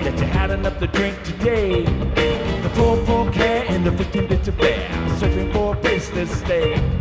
that you had enough to drink today. The poor, poor cat and the 15 bits of bear, searching for a place to stay.